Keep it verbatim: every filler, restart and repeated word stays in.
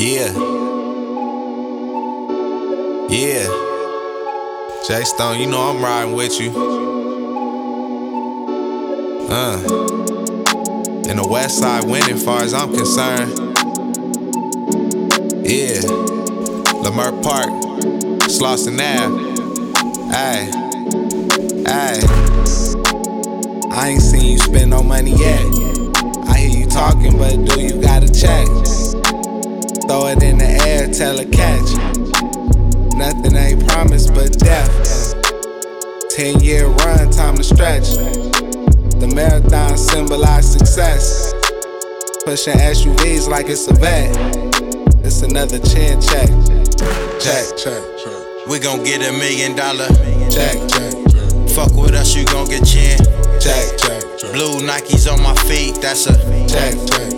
Yeah. Yeah. Jay Stone, you know I'm riding with you. Uh. And the West Side winning, far as I'm concerned. Yeah. Lamar Park, Slauson Ave. Ayy. Ayy. I ain't seen you spend no money yet. I hear you talking, but do you got a check? Throw it in the air, tell her catch. Nothing ain't promised but death. Ten year run, time to stretch. The marathon symbolize success. Pushing S U Vs like it's a vet. It's another chin check. Check, check, check. We gon' get a million dollar. Check, check. Fuck with us, you gon' get chin. Check, check, check. Blue Nikes on my feet, that's a check, check.